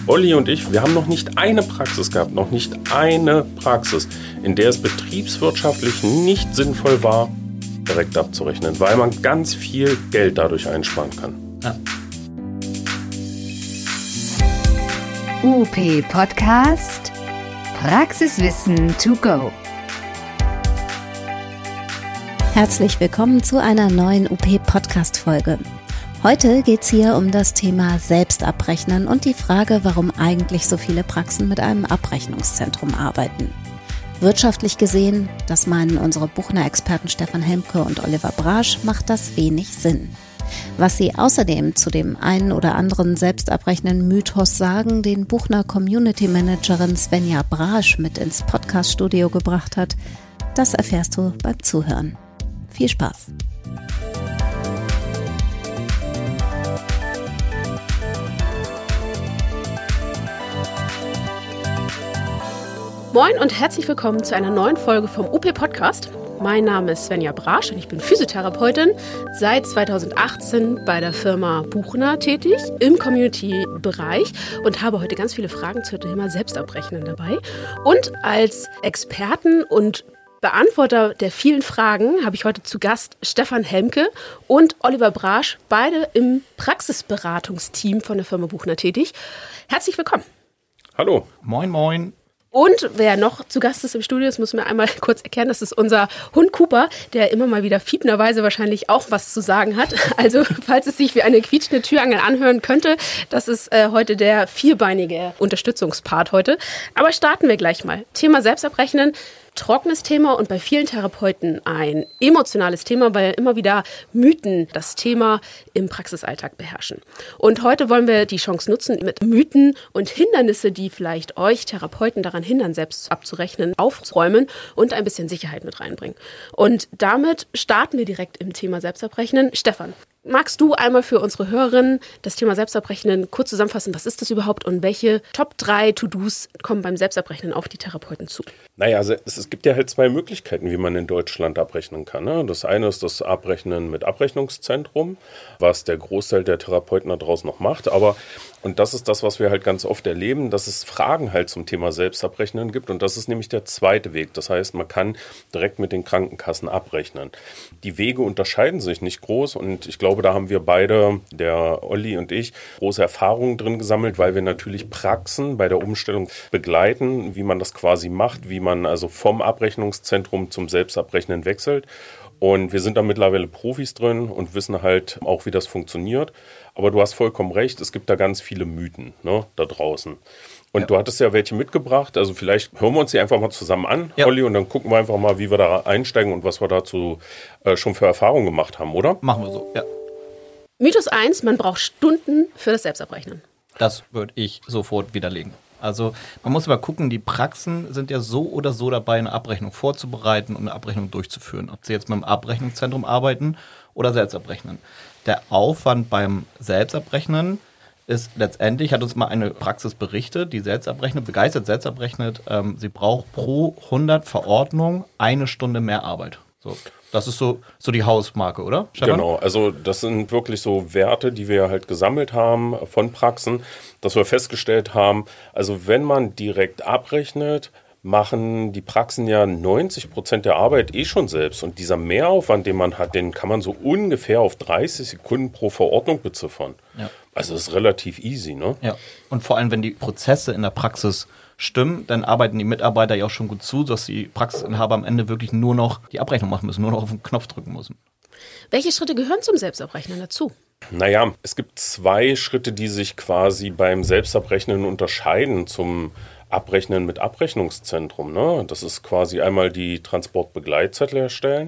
Olli und ich, wir haben noch nicht eine Praxis gehabt, noch nicht eine Praxis, in der es betriebswirtschaftlich nicht sinnvoll war, direkt abzurechnen, weil man ganz viel Geld dadurch einsparen kann. Ja. UP Podcast Praxiswissen to go. Herzlich willkommen zu einer neuen UP-Podcast-Folge. Heute geht es hier um das Thema Selbstabrechnen und die Frage, warum eigentlich so viele Praxen mit einem Abrechnungszentrum arbeiten. Wirtschaftlich gesehen, das meinen unsere Buchner-Experten Stefan Helmke und Oliver Brasch, macht das wenig Sinn. Was sie außerdem zu dem einen oder anderen selbstabrechnen Mythos sagen, den Buchner Community Managerin Svenja Brasch mit ins Podcast-Studio gebracht hat, das erfährst du beim Zuhören. Viel Spaß! Moin und herzlich willkommen zu einer neuen Folge vom UP Podcast. Mein Name ist Svenja Brasch und ich bin Physiotherapeutin, seit 2018 bei der Firma Buchner tätig im Community-Bereich und habe heute ganz viele Fragen zum Thema Selbstabrechnen dabei. Und als Experten und Beantworter der vielen Fragen habe ich heute zu Gast Stefan Helmke und Oliver Brasch, beide im Praxisberatungsteam von der Firma Buchner tätig. Herzlich willkommen. Hallo. Moin, moin. Und wer noch zu Gast ist im Studio, das müssen wir einmal kurz erklären, das ist unser Hund Cooper, der immer mal wieder fiepnerweise wahrscheinlich auch was zu sagen hat. Also falls es sich wie eine quietschende Türangel anhören könnte, das ist heute der vierbeinige Unterstützungspart heute. Aber starten wir gleich mal. Thema Selbstabrechnen. Trockenes Thema und bei vielen Therapeuten ein emotionales Thema, weil immer wieder Mythen das Thema im Praxisalltag beherrschen. Und heute wollen wir die Chance nutzen, mit Mythen und Hindernisse, die vielleicht euch Therapeuten daran hindern, selbst abzurechnen, aufzuräumen und ein bisschen Sicherheit mit reinbringen. Und damit starten wir direkt im Thema Selbstabrechnen. Stefan, magst du einmal für unsere Hörerinnen das Thema Selbstabrechnen kurz zusammenfassen? Was ist das überhaupt und welche Top 3 To-Dos kommen beim Selbstabrechnen auf die Therapeuten zu? Naja, also es gibt ja halt zwei Möglichkeiten, wie man in Deutschland abrechnen kann. Ne? Das eine ist das Abrechnen mit Abrechnungszentrum, was der Großteil der Therapeuten da draußen noch macht. Und das ist das, was wir halt ganz oft erleben, dass es Fragen halt zum Thema Selbstabrechnen gibt. Und das ist nämlich der zweite Weg. Das heißt, man kann direkt mit den Krankenkassen abrechnen. Die Wege unterscheiden sich nicht groß und ich glaube, da haben wir beide, der Olli und ich, große Erfahrungen drin gesammelt, weil wir natürlich Praxen bei der Umstellung begleiten, wie man das quasi macht, wie man also vom Abrechnungszentrum zum Selbstabrechnen wechselt. Und wir sind da mittlerweile Profis drin und wissen halt auch, wie das funktioniert. Aber du hast vollkommen recht, es gibt da ganz viele Mythen, ne, da draußen. Und ja. Du hattest ja welche mitgebracht, also vielleicht hören wir uns die einfach mal zusammen an, ja. Olli, und dann gucken wir einfach mal, wie wir da einsteigen und was wir dazu schon für Erfahrungen gemacht haben, oder? Machen wir so, ja. Mythos 1, man braucht Stunden für das Selbstabrechnen. Das würde ich sofort widerlegen. Also man muss aber gucken, die Praxen sind ja so oder so dabei, eine Abrechnung vorzubereiten und eine Abrechnung durchzuführen. Ob sie jetzt mit dem Abrechnungszentrum arbeiten oder selbst abrechnen. Der Aufwand beim Selbstabrechnen ist letztendlich, hat uns mal eine Praxis berichtet, die selbst abrechnet, begeistert selbst abrechnet, sie braucht pro 100 Verordnungen 1 Stunde mehr Arbeit. So. Das ist so die Hausmarke, oder, Stefan? Genau, also das sind wirklich so Werte, die wir halt gesammelt haben von Praxen, dass wir festgestellt haben, also wenn man direkt abrechnet, machen die Praxen ja 90% der Arbeit schon selbst. Und dieser Mehraufwand, den man hat, den kann man so ungefähr auf 30 Sekunden pro Verordnung beziffern. Ja. Also das ist relativ easy, ne? Ja, und vor allem, wenn die Prozesse in der Praxis stimmen, dann arbeiten die Mitarbeiter ja auch schon gut zu, dass die Praxisinhaber am Ende wirklich nur noch die Abrechnung machen müssen, nur noch auf den Knopf drücken müssen. Welche Schritte gehören zum Selbstabrechnen dazu? Naja, es gibt 2 Schritte, die sich quasi beim Selbstabrechnen unterscheiden zum Abrechnen mit Abrechnungszentrum. Ne? Das ist quasi einmal die Transportbegleitzettel erstellen.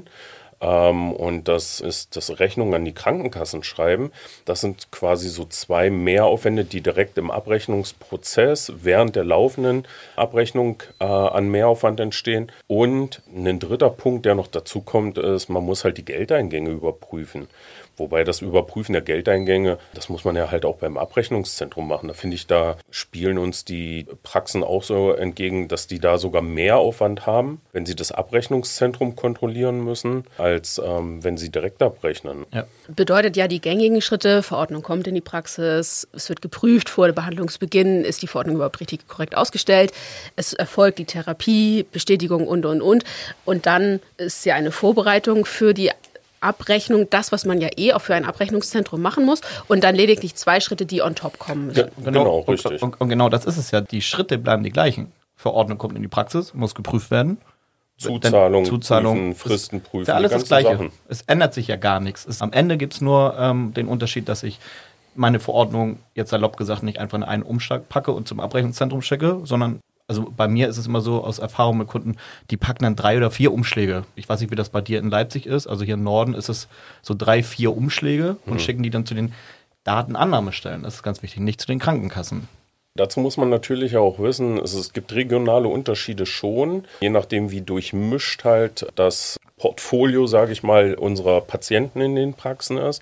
Und das ist das Rechnung an die Krankenkassen schreiben. Das sind quasi so 2 Mehraufwände, die direkt im Abrechnungsprozess während der laufenden Abrechnung an Mehraufwand entstehen. Und ein dritter Punkt, der noch dazu kommt, ist, man muss halt die Geldeingänge überprüfen. Wobei das Überprüfen der Geldeingänge, das muss man ja halt auch beim Abrechnungszentrum machen. Da finde ich, da spielen uns die Praxen auch so entgegen, dass die da sogar mehr Aufwand haben, wenn sie das Abrechnungszentrum kontrollieren müssen, als wenn sie direkt abrechnen. Ja. Bedeutet ja die gängigen Schritte, Verordnung kommt in die Praxis, es wird geprüft vor Behandlungsbeginn, ist die Verordnung überhaupt richtig korrekt ausgestellt, es erfolgt die Therapie, Bestätigung und. Und dann ist ja eine Vorbereitung für die Abrechnung, das, was man ja auch für ein Abrechnungszentrum machen muss und dann lediglich 2 Schritte, die on top kommen müssen. Ja, genau, richtig. Und genau das ist es ja. Die Schritte bleiben die gleichen. Verordnung kommt in die Praxis, muss geprüft werden. Zuzahlung prüfen, Fristen prüfen, ist ja alles die das Gleiche. Sachen. Es ändert sich ja gar nichts. Am Ende gibt es nur den Unterschied, dass ich meine Verordnung, jetzt salopp gesagt, nicht einfach in einen Umschlag packe und zum Abrechnungszentrum schicke, sondern also bei mir ist es immer so, aus Erfahrung mit Kunden, die packen dann 3 oder 4 Umschläge. Ich weiß nicht, wie das bei dir in Leipzig ist. Also hier im Norden ist es so 3, 4 Umschläge und schicken die dann zu den Datenannahmestellen. Das ist ganz wichtig, nicht zu den Krankenkassen. Dazu muss man natürlich auch wissen, es gibt regionale Unterschiede schon, je nachdem wie durchmischt halt das Portfolio, sage ich mal, unserer Patienten in den Praxen ist.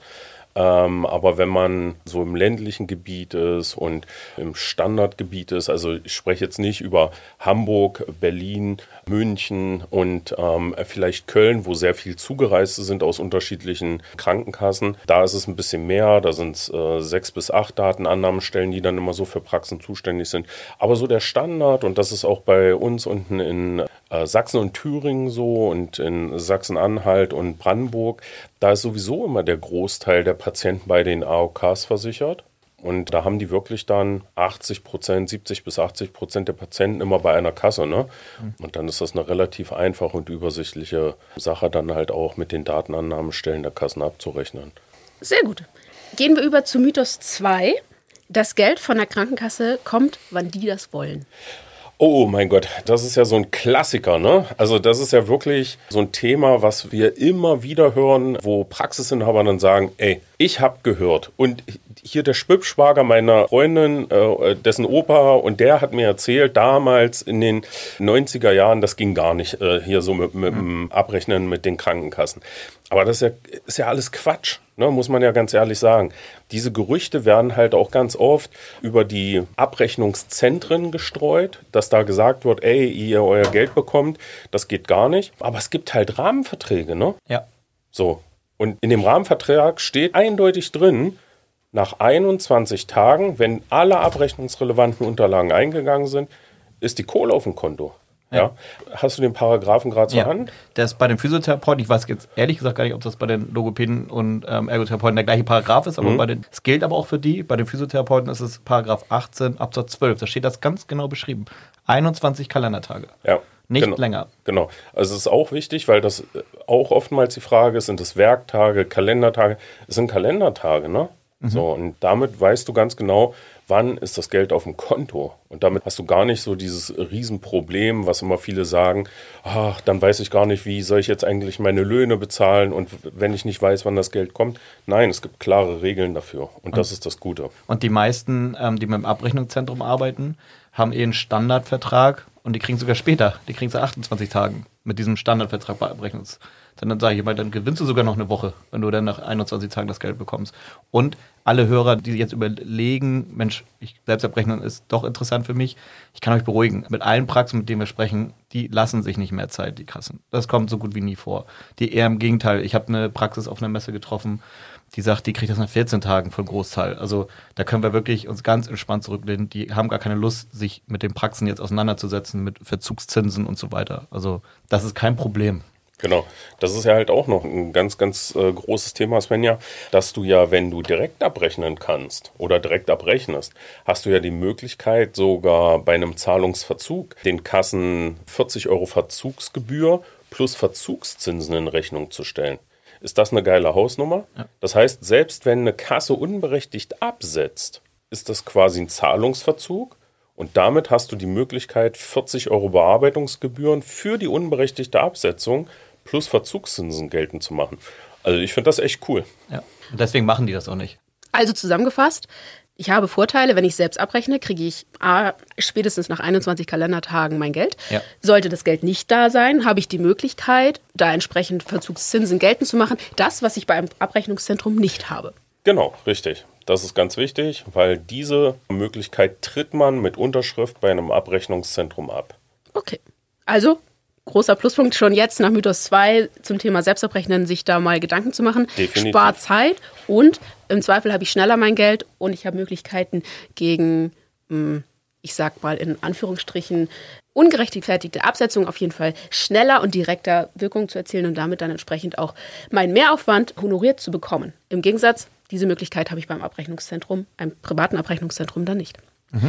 Aber wenn man so im ländlichen Gebiet ist und im Standardgebiet ist, also ich spreche jetzt nicht über Hamburg, Berlin, München und vielleicht Köln, wo sehr viel Zugereiste sind aus unterschiedlichen Krankenkassen. Da ist es ein bisschen mehr, da sind es 6 bis 8 Datenannahmestellen, die dann immer so für Praxen zuständig sind. Aber so der Standard, und das ist auch bei uns unten in Sachsen und Thüringen so und in Sachsen-Anhalt und Brandenburg, da ist sowieso immer der Großteil der Patienten bei den AOKs versichert. Und da haben die wirklich dann 80%, 70 bis 80% der Patienten immer bei einer Kasse. Ne? Und dann ist das eine relativ einfache und übersichtliche Sache, dann halt auch mit den Datenannahmestellen der Kassen abzurechnen. Sehr gut. Gehen wir über zu Mythos 2. Das Geld von der Krankenkasse kommt, wann die das wollen. Oh mein Gott, das ist ja so ein Klassiker, ne? Also das ist ja wirklich so ein Thema, was wir immer wieder hören, wo Praxisinhaber dann sagen, ey, ich habe gehört und hier der Schwibschwager meiner Freundin, dessen Opa, und der hat mir erzählt, damals in den 90er Jahren, das ging gar nicht hier so mit dem Abrechnen mit den Krankenkassen. Aber das ist ja alles Quatsch, ne, muss man ja ganz ehrlich sagen. Diese Gerüchte werden halt auch ganz oft über die Abrechnungszentren gestreut, dass da gesagt wird, ey, ihr euer Geld bekommt, das geht gar nicht. Aber es gibt halt Rahmenverträge, ne? Ja. So. Und in dem Rahmenvertrag steht eindeutig drin, nach 21 Tagen, wenn alle abrechnungsrelevanten Unterlagen eingegangen sind, ist die Kohle auf dem Konto. Ja. Hast du den Paragraphen gerade zur Hand? Der ist bei den Physiotherapeuten, ich weiß jetzt ehrlich gesagt gar nicht, ob das bei den Logopäden und Ergotherapeuten der gleiche Paragraph ist, aber es gilt aber auch für die. Bei den Physiotherapeuten ist es Paragraph 18 Absatz 12. Da steht das ganz genau beschrieben. 21 Kalendertage. Ja. Nicht länger. Genau. Also es ist auch wichtig, weil das auch oftmals die Frage ist, sind das Werktage, Kalendertage? Es sind Kalendertage, ne? So, und damit weißt du ganz genau, wann ist das Geld auf dem Konto. Und damit hast du gar nicht so dieses Riesenproblem, was immer viele sagen, ach, dann weiß ich gar nicht, wie soll ich jetzt eigentlich meine Löhne bezahlen und wenn ich nicht weiß, wann das Geld kommt. Nein, es gibt klare Regeln dafür und das ist das Gute. Und die meisten, die mit dem Abrechnungszentrum arbeiten, haben einen Standardvertrag und die kriegen sogar später, die kriegen es 28 Tagen mit diesem Standardvertrag bei Abrechnungszentrum. Dann sage ich immer, dann gewinnst du sogar noch eine Woche, wenn du dann nach 21 Tagen das Geld bekommst. Und alle Hörer, die jetzt überlegen, Mensch, selbst abrechnen ist doch interessant für mich, ich kann euch beruhigen. Mit allen Praxen, mit denen wir sprechen, die lassen sich nicht mehr Zeit, die Kassen. Das kommt so gut wie nie vor. Die eher im Gegenteil. Ich habe eine Praxis auf einer Messe getroffen, die sagt, die kriegt das nach 14 Tagen für einen Großteil. Also da können wir wirklich uns ganz entspannt zurücklehnen. Die haben gar keine Lust, sich mit den Praxen jetzt auseinanderzusetzen, mit Verzugszinsen und so weiter. Also das ist kein Problem. Genau, das ist ja halt auch noch ein ganz, ganz großes Thema, Svenja, dass du ja, wenn du direkt abrechnen kannst oder direkt abrechnest, hast du ja die Möglichkeit, sogar bei einem Zahlungsverzug den Kassen 40 € Verzugsgebühr plus Verzugszinsen in Rechnung zu stellen. Ist das eine geile Hausnummer? Ja. Das heißt, selbst wenn eine Kasse unberechtigt absetzt, ist das quasi ein Zahlungsverzug. Und damit hast du die Möglichkeit, 40 € Bearbeitungsgebühren für die unberechtigte Absetzung plus Verzugszinsen geltend zu machen. Also ich finde das echt cool. Ja, und deswegen machen die das auch nicht. Also zusammengefasst, Ich habe Vorteile, wenn ich selbst abrechne, kriege ich spätestens nach 21 Kalendertagen mein Geld. Ja. Sollte das Geld nicht da sein, habe ich die Möglichkeit, da entsprechend Verzugszinsen geltend zu machen. Das, was ich bei einem Abrechnungszentrum nicht habe. Genau, richtig. Das ist ganz wichtig, weil diese Möglichkeit tritt man mit Unterschrift bei einem Abrechnungszentrum ab. Okay, also großer Pluspunkt schon jetzt nach Mythos 2 zum Thema Selbstabrechnen, sich da mal Gedanken zu machen. Definitiv. Spart Zeit und im Zweifel habe ich schneller mein Geld und ich habe Möglichkeiten gegen, ich sag mal in Anführungsstrichen, ungerechtfertigte Absetzung auf jeden Fall schneller und direkter Wirkung zu erzielen und damit dann entsprechend auch meinen Mehraufwand honoriert zu bekommen. Im Gegensatz, diese Möglichkeit habe ich beim Abrechnungszentrum, einem privaten Abrechnungszentrum dann nicht.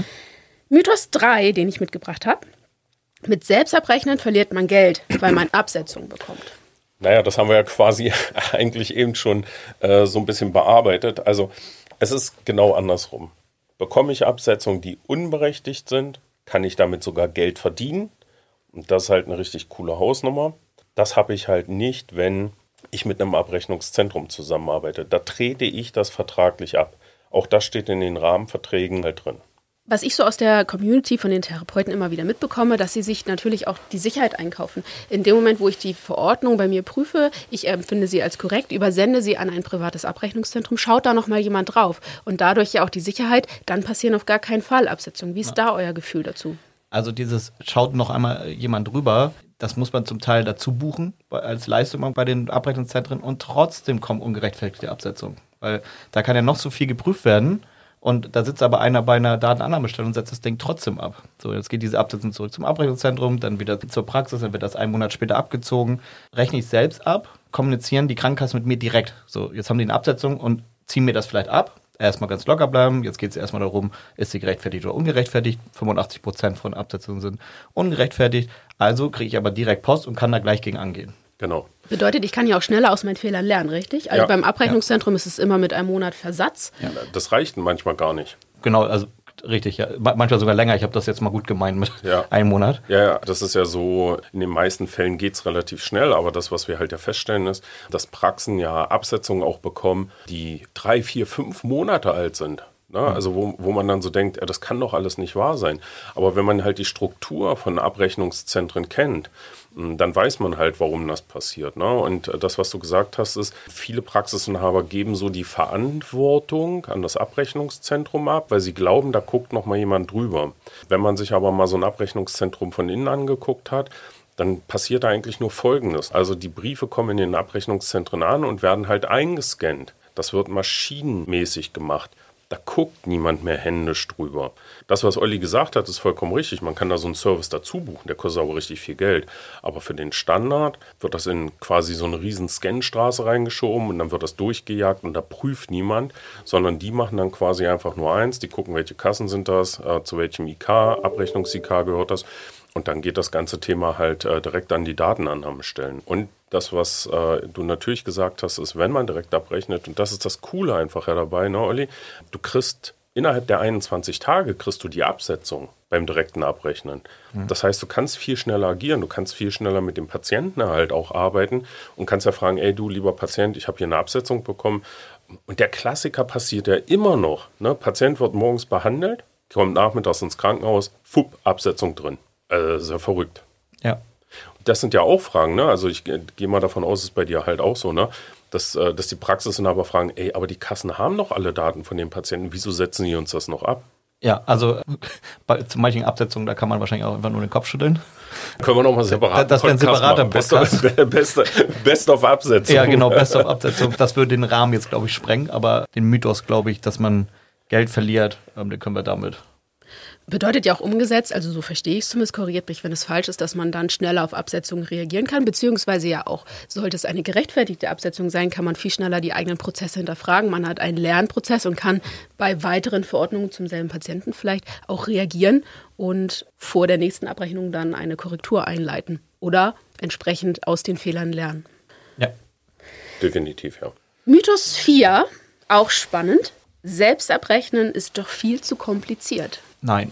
Mythos 3, den ich mitgebracht habe. Mit Selbstabrechnen verliert man Geld, weil man Absetzung bekommt. Naja, das haben wir ja quasi eigentlich eben schon so ein bisschen bearbeitet. Also es ist genau andersrum. Bekomme ich Absetzungen, die unberechtigt sind, kann ich damit sogar Geld verdienen. Und das ist halt eine richtig coole Hausnummer. Das habe ich halt nicht, wenn ich mit einem Abrechnungszentrum zusammenarbeite. Da trete ich das vertraglich ab. Auch das steht in den Rahmenverträgen halt drin. Was ich so aus der Community von den Therapeuten immer wieder mitbekomme, dass sie sich natürlich auch die Sicherheit einkaufen. In dem Moment, wo ich die Verordnung bei mir prüfe, ich empfinde sie als korrekt, übersende sie an ein privates Abrechnungszentrum, schaut da nochmal jemand drauf. Und dadurch ja auch die Sicherheit, dann passieren auf gar keinen Fall Absetzungen. Wie ist da euer Gefühl dazu? Also dieses schaut noch einmal jemand drüber, das muss man zum Teil dazu buchen als Leistung bei den Abrechnungszentren und trotzdem kommen ungerechtfertigte Absetzungen. Weil da kann ja noch so viel geprüft werden. Und da sitzt aber einer bei einer Datenannahmestellung und setzt das Ding trotzdem ab. So, jetzt geht diese Absetzung zurück zum Abrechnungszentrum, dann wieder zur Praxis, dann wird das einen Monat später abgezogen. Rechne ich selbst ab, kommunizieren die Krankenkassen mit mir direkt. So, jetzt haben die eine Absetzung und ziehen mir das vielleicht ab. Erstmal ganz locker bleiben. Jetzt geht es erstmal darum, ist sie gerechtfertigt oder ungerechtfertigt. 85% von Absetzungen sind ungerechtfertigt. Also kriege ich aber direkt Post und kann da gleich gegen angehen. Genau. Bedeutet, ich kann ja auch schneller aus meinen Fehlern lernen, richtig? Also beim Abrechnungszentrum ist es immer mit einem Monat Versatz. Ja. Das reicht manchmal gar nicht. Genau, also richtig, ja. Manchmal sogar länger. Ich habe das jetzt mal gut gemeint mit einem Monat. Ja, das ist ja so, in den meisten Fällen geht es relativ schnell, aber das, was wir halt ja feststellen, ist, dass Praxen ja Absetzungen auch bekommen, die 3, 4, 5 Monate alt sind. Ne? Also wo man dann so denkt, das kann doch alles nicht wahr sein. Aber wenn man halt die Struktur von Abrechnungszentren kennt, dann weiß man halt, warum das passiert. Ne? Und das, was du gesagt hast, ist, viele Praxisinhaber geben so die Verantwortung an das Abrechnungszentrum ab, weil sie glauben, da guckt noch mal jemand drüber. Wenn man sich aber mal so ein Abrechnungszentrum von innen angeguckt hat, dann passiert da eigentlich nur Folgendes. Also die Briefe kommen in den Abrechnungszentren an und werden halt eingescannt. Das wird maschinenmäßig gemacht. Da guckt niemand mehr händisch drüber. Das, was Olli gesagt hat, ist vollkommen richtig. Man kann da so einen Service dazu buchen, der kostet aber richtig viel Geld. Aber für den Standard wird das in quasi so eine riesen Scanstraße reingeschoben und dann wird das durchgejagt und da prüft niemand, sondern die machen dann quasi einfach nur eins, die gucken, welche Kassen sind das, zu welchem IK, Abrechnungs-IK gehört das. Und dann geht das ganze Thema halt direkt an die Datenannahmestellen. Und das, was du natürlich gesagt hast, ist, wenn man direkt abrechnet, und das ist das Coole einfach dabei, ne, Olli, du kriegst innerhalb der 21 Tage kriegst du die Absetzung beim direkten Abrechnen. Das heißt, du kannst viel schneller agieren, du kannst viel schneller mit dem Patienten halt auch arbeiten und kannst ja fragen, ey du lieber Patient, ich habe hier eine Absetzung bekommen. Und der Klassiker passiert ja immer noch. Ne? Patient wird morgens behandelt, kommt nachmittags ins Krankenhaus, Absetzung drin. Das ist ja verrückt. Ja. Das sind ja auch Fragen, ne? Also ich gehe mal davon aus, ist bei dir halt auch so, ne? Dass die Praxisinhaber fragen, ey, aber die Kassen haben doch alle Daten von den Patienten, wieso setzen die uns das noch ab? Ja, also bei zu manchen Absetzungen, da kann man wahrscheinlich auch einfach nur den Kopf schütteln. Können wir nochmal separat. Das wäre ein separater Podcast. Best of Absetzung. Ja, genau, Best of Absetzung. Das würde den Rahmen jetzt, glaube ich, sprengen, aber den Mythos, glaube ich, dass man Geld verliert, den können wir damit. Bedeutet ja auch umgesetzt, also so verstehe ich es zumindest, korrigiert mich, wenn es falsch ist, dass man dann schneller auf Absetzungen reagieren kann, beziehungsweise ja auch, sollte es eine gerechtfertigte Absetzung sein, kann man viel schneller die eigenen Prozesse hinterfragen. Man hat einen Lernprozess und kann bei weiteren Verordnungen zum selben Patienten vielleicht auch reagieren und vor der nächsten Abrechnung dann eine Korrektur einleiten oder entsprechend aus den Fehlern lernen. Ja. Definitiv, ja. Mythos 4, auch spannend. Selbstabrechnen ist doch viel zu kompliziert. Nein.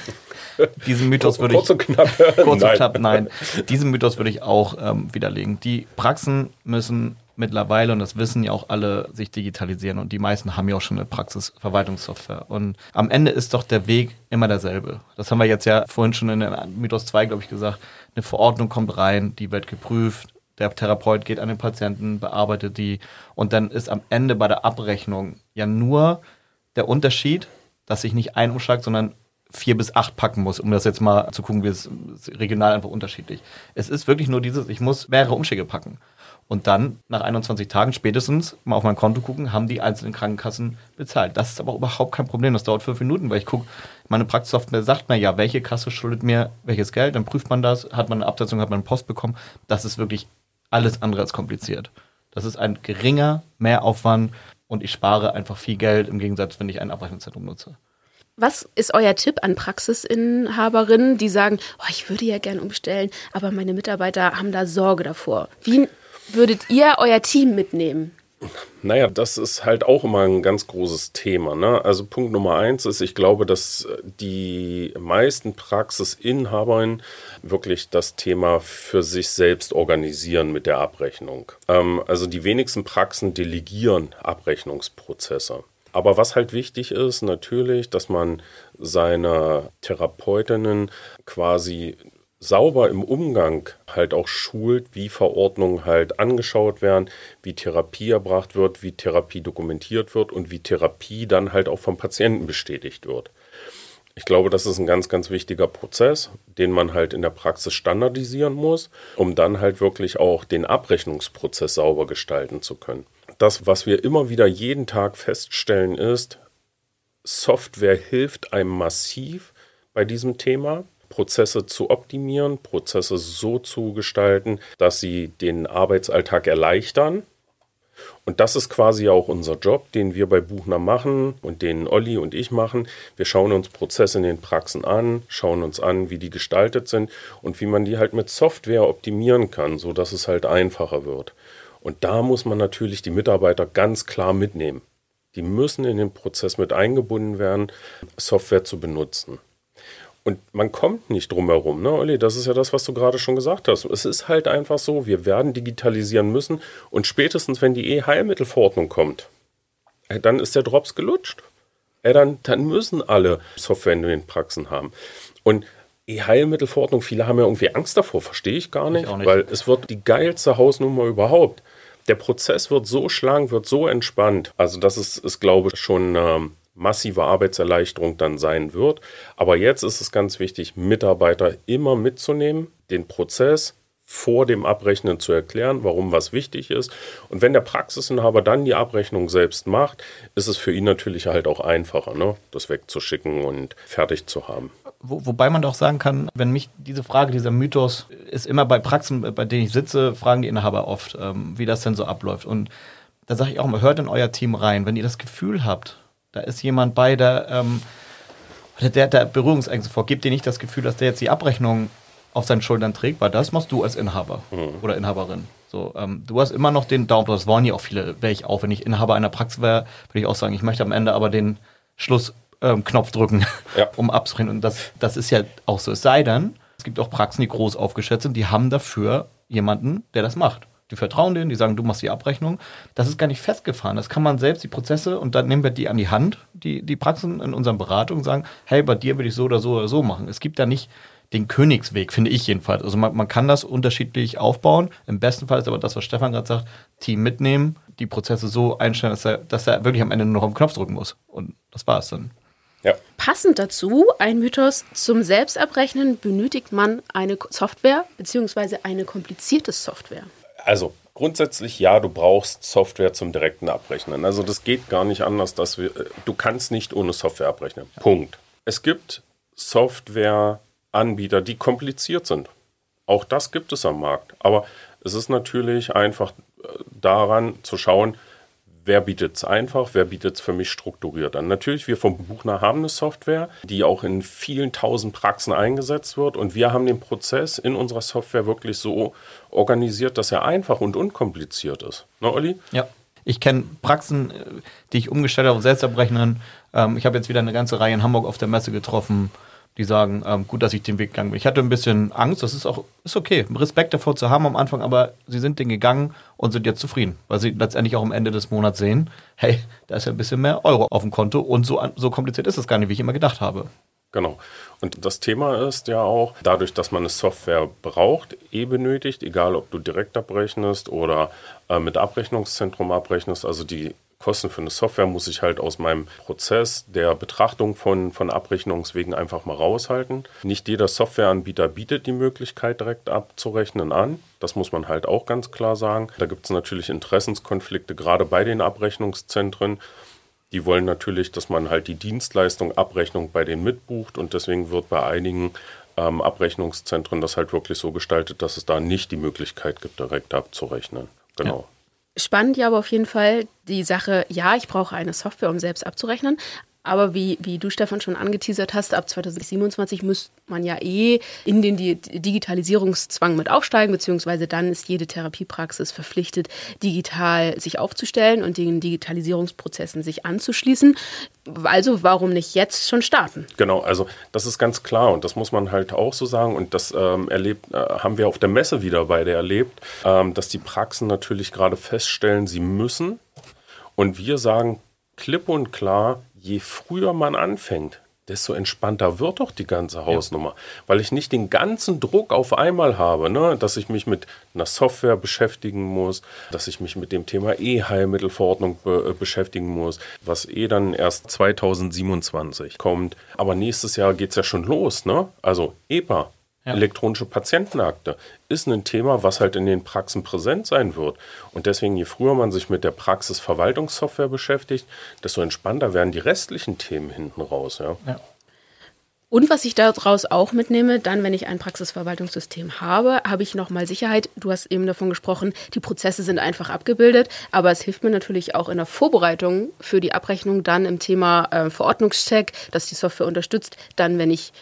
Diesen Mythos würde ich... Kurz und knapp. Kurz und knapp, nein. Diesen Mythos würde ich auch widerlegen. Die Praxen müssen mittlerweile, und das wissen ja auch alle, sich digitalisieren. Und die meisten haben ja auch schon eine Praxisverwaltungssoftware. Und am Ende ist doch der Weg immer derselbe. Das haben wir jetzt ja vorhin schon in der Mythos 2, glaube ich, gesagt. Eine Verordnung kommt rein, die wird geprüft. Der Therapeut geht an den Patienten, bearbeitet die. Und dann ist am Ende bei der Abrechnung ja nur der Unterschied, dass ich nicht einen Umschlag, sondern 4 bis 8 packen muss, um das jetzt mal zu gucken, wie es regional einfach unterschiedlich. Es ist wirklich nur dieses, ich muss mehrere Umschläge packen. Und dann, nach 21 Tagen spätestens, mal auf mein Konto gucken, haben die einzelnen Krankenkassen bezahlt. Das ist aber überhaupt kein Problem. Das dauert 5 Minuten, weil ich gucke, meine Praxissoftware sagt mir ja, welche Kasse schuldet mir welches Geld. Dann prüft man das, hat man eine Absetzung, hat man eine Post bekommen. Das ist wirklich alles andere als kompliziert. Das ist ein geringer Mehraufwand und ich spare einfach viel Geld im Gegensatz, wenn ich ein Abrechnungszentrum nutze. Was ist euer Tipp an Praxisinhaberinnen, die sagen, oh, ich würde ja gern umstellen, aber meine Mitarbeiter haben da Sorge davor? Wie würdet ihr euer Team mitnehmen? Naja, das ist halt auch immer ein ganz großes Thema, ne? Also Punkt Nummer 1 ist, ich glaube, dass die meisten Praxisinhaberinnen wirklich das Thema für sich selbst organisieren mit der Abrechnung. Also die wenigsten Praxen delegieren Abrechnungsprozesse. Aber was halt wichtig ist, natürlich, dass man seine Therapeutinnen quasi sauber im Umgang halt auch schult, wie Verordnungen halt angeschaut werden, wie Therapie erbracht wird, wie Therapie dokumentiert wird und wie Therapie dann halt auch vom Patienten bestätigt wird. Ich glaube, das ist ein ganz, ganz wichtiger Prozess, den man halt in der Praxis standardisieren muss, um dann halt wirklich auch den Abrechnungsprozess sauber gestalten zu können. Das, was wir immer wieder jeden Tag feststellen, ist, Software hilft einem massiv bei diesem Thema, Prozesse zu optimieren, Prozesse so zu gestalten, dass sie den Arbeitsalltag erleichtern. Und das ist quasi auch unser Job, den wir bei Buchner machen und den Olli und ich machen. Wir schauen uns Prozesse in den Praxen an, schauen uns an, wie die gestaltet sind und wie man die halt mit Software optimieren kann, sodass es halt einfacher wird. Und da muss man natürlich die Mitarbeiter ganz klar mitnehmen. Die müssen in den Prozess mit eingebunden werden, Software zu benutzen. Und man kommt nicht drum herum, ne, Olli? Das ist ja das, was du gerade schon gesagt hast. Es ist halt einfach so, wir werden digitalisieren müssen und spätestens, wenn die E-Heilmittelverordnung kommt, dann ist der Drops gelutscht. Dann müssen alle Software in den Praxen haben. Und E-Heilmittelverordnung, viele haben ja irgendwie Angst davor, verstehe ich gar nicht, weil es wird die geilste Hausnummer überhaupt. Der Prozess wird so schlank, wird so entspannt. Also das ist glaube ich, schon eine massive Arbeitserleichterung dann sein wird. Aber jetzt ist es ganz wichtig, Mitarbeiter immer mitzunehmen, den Prozess vor dem Abrechnen zu erklären, warum was wichtig ist. Und wenn der Praxisinhaber dann die Abrechnung selbst macht, ist es für ihn natürlich halt auch einfacher, ne, das wegzuschicken und fertig zu haben. Wobei man doch sagen kann, wenn mich diese Frage, dieser Mythos, ist immer bei Praxen, bei denen ich sitze, fragen die Inhaber oft, wie das denn so abläuft. Und da sage ich auch mal, hört in euer Team rein. Wenn ihr das Gefühl habt, da ist jemand bei, der Berührungsängste vor, gebt ihr nicht das Gefühl, dass der jetzt die Abrechnung auf seinen Schultern trägt, weil das machst du als Inhaber oder Inhaberin. So, du hast immer noch den Daumen, das wollen ja auch viele, wäre ich auch, wenn ich Inhaber einer Praxis wäre, würde ich auch sagen, ich möchte am Ende aber den Schlussknopf drücken, um abzurechnen. Und das ist ja auch so. Es sei denn, es gibt auch Praxen, die groß aufgestellt sind, die haben dafür jemanden, der das macht. Die vertrauen denen, die sagen, du machst die Abrechnung. Das ist gar nicht festgefahren. Das kann man selbst, die Prozesse, und dann nehmen wir die an die Hand, die Praxen in unseren Beratungen, sagen, hey, bei dir würde ich so oder so oder so machen. Es gibt da nicht den Königsweg, finde ich jedenfalls. Also man kann das unterschiedlich aufbauen. Im besten Fall ist aber das, was Stefan gerade sagt, Team mitnehmen, die Prozesse so einstellen, dass er wirklich am Ende nur noch auf den Knopf drücken muss. Und das war es dann. Ja. Passend dazu, ein Mythos, zum Selbstabrechnen benötigt man eine Software bzw. eine komplizierte Software. Also grundsätzlich ja, du brauchst Software zum direkten Abrechnen. Also das geht gar nicht anders, du kannst nicht ohne Software abrechnen. Punkt. Es gibt Softwareanbieter, die kompliziert sind. Auch das gibt es am Markt. Aber es ist natürlich einfach daran zu schauen, wer bietet es einfach, wer bietet es für mich strukturiert an. Natürlich, wir vom Buchner haben eine Software, die auch in vielen tausend Praxen eingesetzt wird. Und wir haben den Prozess in unserer Software wirklich so organisiert, dass er einfach und unkompliziert ist. Ne, Olli? Ja. Ich kenne Praxen, die ich umgestellt habe auf Selbstabrechnen. Ich habe jetzt wieder eine ganze Reihe in Hamburg auf der Messe getroffen. die sagen, gut, dass ich den Weg gegangen bin. Ich hatte ein bisschen Angst, das ist okay, Respekt davor zu haben am Anfang, aber sie sind den gegangen und sind jetzt zufrieden, weil sie letztendlich auch am Ende des Monats sehen, hey, da ist ja ein bisschen mehr Euro auf dem Konto und so kompliziert ist es gar nicht, wie ich immer gedacht habe. Genau. Und das Thema ist ja auch, dadurch, dass man eine Software braucht, benötigt, egal ob du direkt abrechnest oder mit Abrechnungszentrum abrechnest, also die Kosten für eine Software muss ich halt aus meinem Prozess der Betrachtung von Abrechnungswegen einfach mal raushalten. Nicht jeder Softwareanbieter bietet die Möglichkeit, direkt abzurechnen an. Das muss man halt auch ganz klar sagen. Da gibt es natürlich Interessenskonflikte, gerade bei den Abrechnungszentren. Die wollen natürlich, dass man halt die Dienstleistung, Abrechnung bei denen mitbucht und deswegen wird bei einigen Abrechnungszentren das halt wirklich so gestaltet, dass es da nicht die Möglichkeit gibt, direkt abzurechnen. Genau. Ja. Spannend ja aber auf jeden Fall die Sache, ja, ich brauche eine Software, um selbst abzurechnen. Aber wie du, Stefan, schon angeteasert hast, ab 2027 muss man ja in den Digitalisierungszwang mit aufsteigen, beziehungsweise dann ist jede Therapiepraxis verpflichtet, digital sich aufzustellen und den Digitalisierungsprozessen sich anzuschließen. Also warum nicht jetzt schon starten? Genau, also das ist ganz klar und das muss man halt auch so sagen und das haben wir auf der Messe wieder beide erlebt, dass die Praxen natürlich gerade feststellen, sie müssen und wir sagen klipp und klar, je früher man anfängt, desto entspannter wird doch die ganze Hausnummer. Weil ich nicht den ganzen Druck auf einmal habe, ne? Dass ich mich mit einer Software beschäftigen muss, dass ich mich mit dem Thema E-Heilmittelverordnung beschäftigen muss, was dann erst 2027 kommt. Aber nächstes Jahr geht es ja schon los, ne? Also EPA. Ja. Elektronische Patientenakte ist ein Thema, was halt in den Praxen präsent sein wird. Und deswegen, je früher man sich mit der Praxisverwaltungssoftware beschäftigt, desto entspannter werden die restlichen Themen hinten raus. Ja. Ja. Und was ich daraus auch mitnehme, dann, wenn ich ein Praxisverwaltungssystem habe, habe ich nochmal Sicherheit. Du hast eben davon gesprochen, die Prozesse sind einfach abgebildet, aber es hilft mir natürlich auch in der Vorbereitung für die Abrechnung dann im Thema Verordnungscheck, dass die Software unterstützt, dann, wenn ich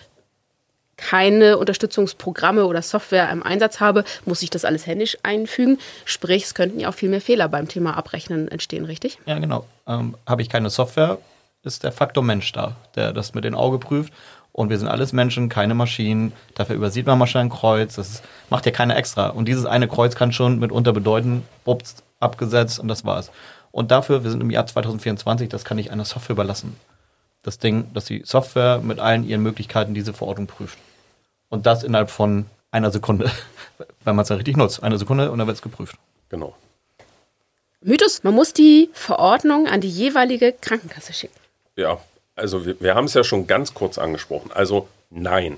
keine Unterstützungsprogramme oder Software im Einsatz habe, muss ich das alles händisch einfügen. Sprich, es könnten ja auch viel mehr Fehler beim Thema Abrechnen entstehen, richtig? Ja, genau. Habe ich keine Software, ist der Faktor Mensch da, der das mit dem Auge prüft. Und wir sind alles Menschen, keine Maschinen. Dafür übersieht man mal schnell ein Kreuz. Macht ja keiner extra. Und dieses eine Kreuz kann schon mitunter bedeuten, ups, abgesetzt und das war's. Und dafür, wir sind im Jahr 2024, das kann ich einer Software überlassen. Das Ding, dass die Software mit allen ihren Möglichkeiten diese Verordnung prüft. Und das innerhalb von einer Sekunde, wenn man es ja richtig nutzt. Eine Sekunde und dann wird es geprüft. Genau. Mythos, man muss die Verordnung an die jeweilige Krankenkasse schicken. Ja, also wir haben es ja schon ganz kurz angesprochen. Also nein.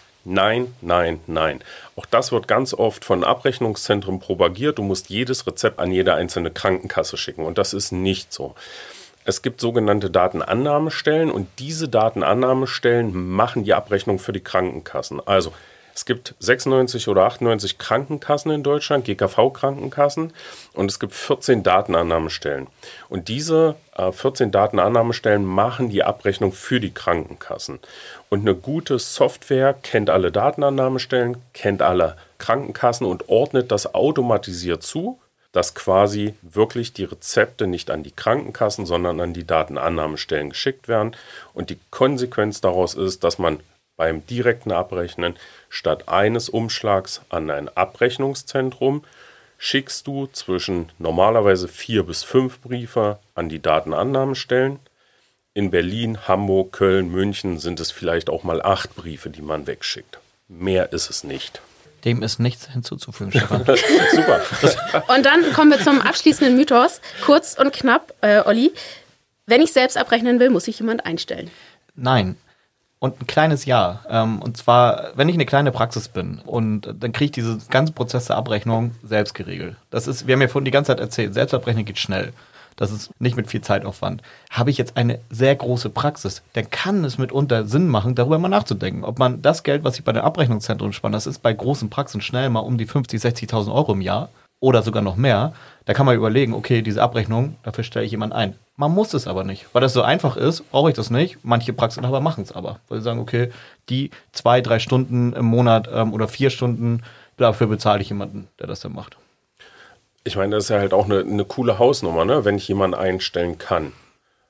Nein, nein, nein. Auch das wird ganz oft von Abrechnungszentren propagiert. Du musst jedes Rezept an jede einzelne Krankenkasse schicken. Und das ist nicht so. Es gibt sogenannte Datenannahmestellen und diese Datenannahmestellen machen die Abrechnung für die Krankenkassen. Also es gibt 96 oder 98 Krankenkassen in Deutschland, GKV-Krankenkassen und es gibt 14 Datenannahmestellen. Und diese 14 Datenannahmestellen machen die Abrechnung für die Krankenkassen. Und eine gute Software kennt alle Datenannahmestellen, kennt alle Krankenkassen und ordnet das automatisiert zu, dass quasi wirklich die Rezepte nicht an die Krankenkassen, sondern an die Datenannahmestellen geschickt werden. Und die Konsequenz daraus ist, dass man beim direkten Abrechnen statt eines Umschlags an ein Abrechnungszentrum schickst du zwischen normalerweise 4 bis 5 Briefe an die Datenannahmestellen. In Berlin, Hamburg, Köln, München sind es vielleicht auch mal 8 Briefe, die man wegschickt. Mehr ist es nicht. Dem ist nichts hinzuzufügen, Stefan. Super. Und dann kommen wir zum abschließenden Mythos. Kurz und knapp, Olli. Wenn ich selbst abrechnen will, muss ich jemand einstellen? Nein. Und ein kleines Ja. Und zwar, wenn ich eine kleine Praxis bin und dann kriege ich diese ganze Prozess der Abrechnung selbst geregelt. Wir haben ja vorhin die ganze Zeit erzählt, Selbstabrechnen geht schnell. Das ist nicht mit viel Zeitaufwand. Habe ich jetzt eine sehr große Praxis, dann kann es mitunter Sinn machen, darüber mal nachzudenken. Ob man das Geld, was ich bei den Abrechnungszentren spare, das ist bei großen Praxen schnell mal um die 50.000, 60.000 Euro im Jahr oder sogar noch mehr. Da kann man überlegen, okay, diese Abrechnung, dafür stelle ich jemanden ein. Man muss es aber nicht. Weil das so einfach ist, brauche ich das nicht. Manche Praxisinhaber machen es aber. Weil sie sagen, okay, die 2-3 Stunden im Monat oder 4 Stunden, dafür bezahle ich jemanden, der das dann macht. Ich meine, das ist ja halt auch eine coole Hausnummer, ne? Wenn ich jemanden einstellen kann.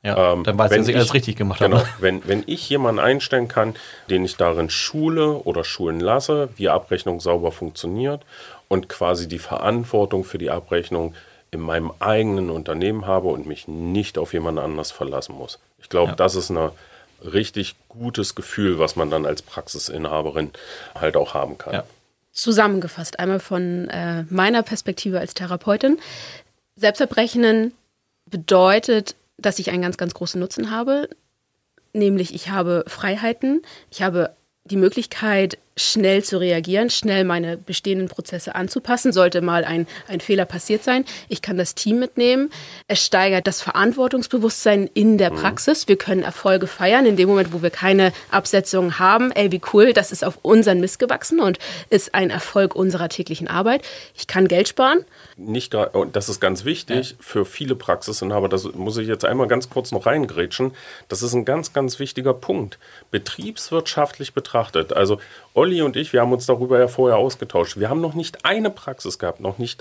Ja, dann weiß er, dass ich alles richtig gemacht habe. Genau, wenn ich jemanden einstellen kann, den ich darin schule oder schulen lasse, wie Abrechnung sauber funktioniert und quasi die Verantwortung für die Abrechnung in meinem eigenen Unternehmen habe und mich nicht auf jemand anders verlassen muss. Ich glaube, das ist ein richtig gutes Gefühl, was man dann als Praxisinhaberin halt auch haben kann. Ja. Zusammengefasst, einmal von meiner Perspektive als Therapeutin. Selbstabrechnen bedeutet, dass ich einen ganz, ganz großen Nutzen habe, nämlich ich habe Freiheiten, ich habe die Möglichkeit, schnell zu reagieren, schnell meine bestehenden Prozesse anzupassen, sollte mal ein Fehler passiert sein. Ich kann das Team mitnehmen. Es steigert das Verantwortungsbewusstsein in der Praxis. Wir können Erfolge feiern. In dem Moment, wo wir keine Absetzungen haben, wie cool, das ist auf unseren Mist gewachsen und ist ein Erfolg unserer täglichen Arbeit. Ich kann Geld sparen. Und das ist ganz wichtig für viele Praxisinhaber, das muss ich jetzt einmal ganz kurz noch reingrätschen, das ist ein ganz, ganz wichtiger Punkt. Betriebswirtschaftlich betrachtet, also Olli und ich, wir haben uns darüber ja vorher ausgetauscht. Wir haben noch nicht eine Praxis gehabt,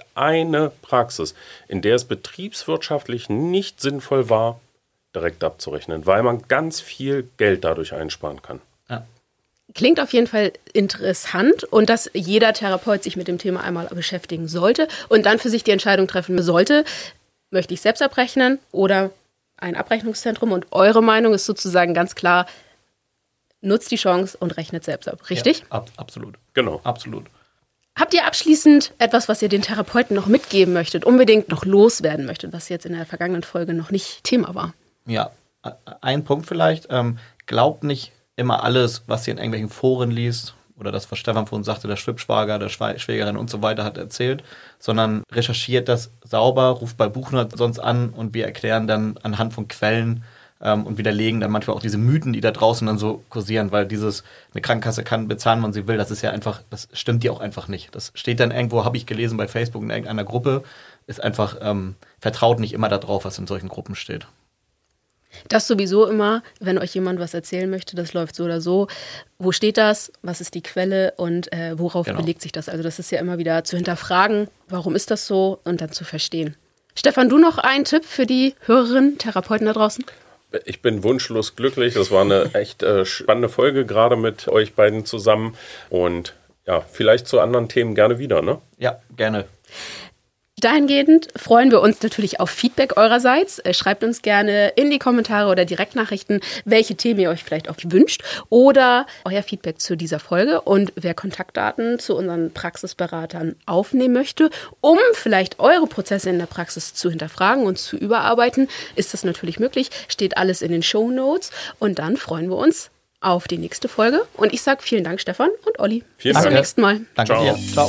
in der es betriebswirtschaftlich nicht sinnvoll war, direkt abzurechnen, weil man ganz viel Geld dadurch einsparen kann. Ja. Klingt auf jeden Fall interessant und dass jeder Therapeut sich mit dem Thema einmal beschäftigen sollte und dann für sich die Entscheidung treffen sollte, möchte ich selbst abrechnen oder ein Abrechnungszentrum, und eure Meinung ist sozusagen ganz klar, nutzt die Chance und rechnet selbst ab, richtig? Ja, absolut. Genau. Absolut. Habt ihr abschließend etwas, was ihr den Therapeuten noch mitgeben möchtet, unbedingt noch loswerden möchtet, was jetzt in der vergangenen Folge noch nicht Thema war? Ja, ein Punkt vielleicht. Glaubt nicht immer alles, was ihr in irgendwelchen Foren liest oder das, was Stefan vorhin sagte, der Schwibschwager, der Schwägerin und so weiter hat erzählt, sondern recherchiert das sauber, ruft bei Buchner sonst an und wir erklären dann anhand von Quellen und widerlegen dann manchmal auch diese Mythen, die da draußen dann so kursieren, weil eine Krankenkasse kann bezahlen, wann sie will, das ist ja einfach, das stimmt ja auch einfach nicht. Das steht dann irgendwo, habe ich gelesen bei Facebook in irgendeiner Gruppe, ist einfach, vertraut nicht immer darauf, was in solchen Gruppen steht. Das sowieso immer, wenn euch jemand was erzählen möchte, das läuft so oder so. Wo steht das? Was ist die Quelle? Und worauf belegt sich das? Also das ist ja immer wieder zu hinterfragen, warum ist das so? Und dann zu verstehen. Stefan, du noch einen Tipp für die Hörerinnen, Therapeuten da draußen? Ich bin wunschlos glücklich. Das war eine echt spannende Folge, gerade mit euch beiden zusammen. Und ja, vielleicht zu anderen Themen gerne wieder, ne? Ja, gerne. Dahingehend freuen wir uns natürlich auf Feedback eurerseits. Schreibt uns gerne in die Kommentare oder Direktnachrichten, welche Themen ihr euch vielleicht auch wünscht oder euer Feedback zu dieser Folge. Und wer Kontaktdaten zu unseren Praxisberatern aufnehmen möchte, um vielleicht eure Prozesse in der Praxis zu hinterfragen und zu überarbeiten, ist das natürlich möglich. Steht alles in den Shownotes. Und dann freuen wir uns auf die nächste Folge. Und ich sage vielen Dank, Stefan und Olli. Vielen Bis Dank. zum nächsten Mal. Danke dir. Ciao.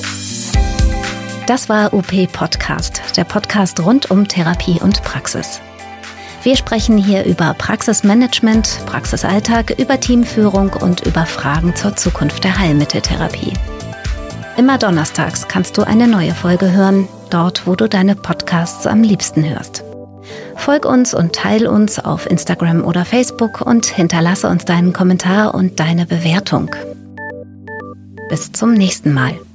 Das war UP Podcast, der Podcast rund um Therapie und Praxis. Wir sprechen hier über Praxismanagement, Praxisalltag, über Teamführung und über Fragen zur Zukunft der Heilmitteltherapie. Immer donnerstags kannst du eine neue Folge hören, dort, wo du deine Podcasts am liebsten hörst. Folg uns und teil uns auf Instagram oder Facebook und hinterlasse uns deinen Kommentar und deine Bewertung. Bis zum nächsten Mal.